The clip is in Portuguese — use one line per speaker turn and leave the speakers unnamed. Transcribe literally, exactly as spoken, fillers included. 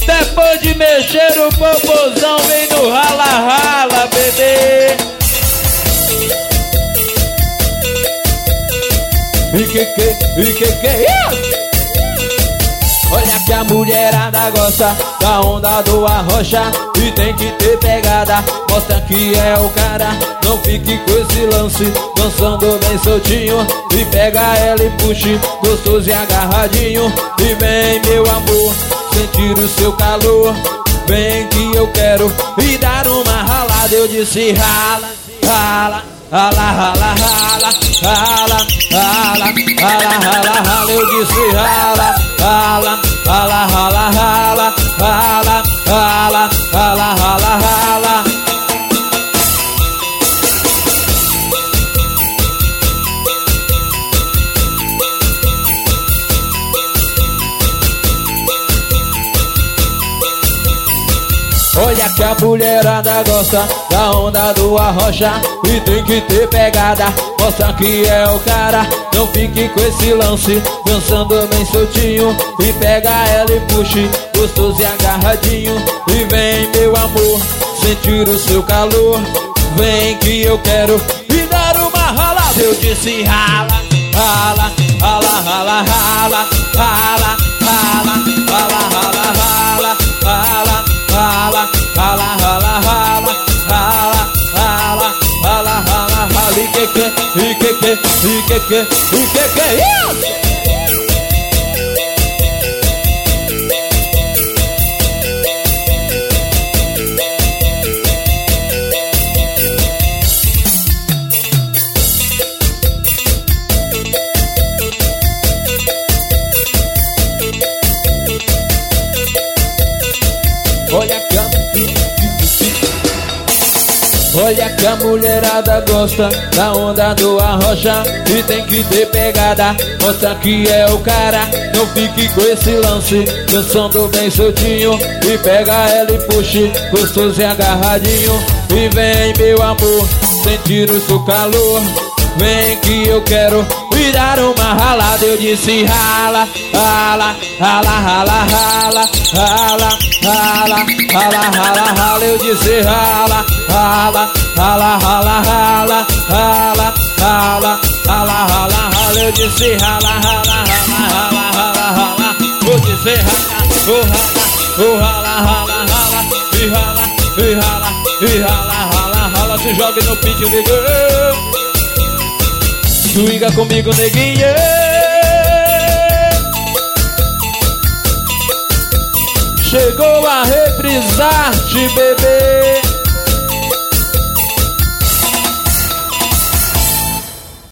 Depois de mexer o popozão, vem no rala-rala, bebê. E que que, e que que, yeah! Olha que a mulherada gosta da onda do arrocha e tem que ter pegada, mostra que é o cara. Não fique com esse lance, dançando bem soltinho. E pega ela e puxe, gostoso e agarradinho. E vem meu amor, sentir o seu calor. Vem que eu quero e dar uma ralada. Eu disse rala, rala, rala, rala, rala, rala, rala, rala, rala, rala. Eu disse rala, rala, rala, rala, rala, rala, rala, rala, rala, rala. Olha que a mulherada gosta da onda do arrocha e tem que ter pegada, mostra que é o cara. Não fique com esse lance, dançando bem soltinho. E pega ela e puxe, gostoso e agarradinho. E vem meu amor, sentir o seu calor. Vem que eu quero e dar uma ralada. Eu disse rala, rala, rala, rala, rala, rala, rala, rala, rala, rala, rala, rala, rala, rala, rala, rala, rala, rala, rala, rala. E que que, e que que, e que que, e que que, yeah! Olha que a... Olha que a mulherada gosta da onda do arrocha e tem que ter pegada, mostra que é o cara. Não fique com esse lance, dançando bem soltinho. E pega ela e puxe, gostoso e agarradinho. E vem meu amor, sentir o seu calor. Vem que eu quero e dar uma ralada. Eu disse rala, rala, rala, rala, rala, rala, rala, rala, rala, rala. Eu disse rala, rala, rala, rala, rala, rala, rala, rala, rala, rala. Eu disse rala, rala, rala, rala, rala, rala. Eu disse rala, oh rala, oh rala, rala, rala. E rala, e rala, e rala, rala, rala. Se jogue no pitch, negão. Swinga comigo, neguinha. Chegou a reprisar-te, bebê.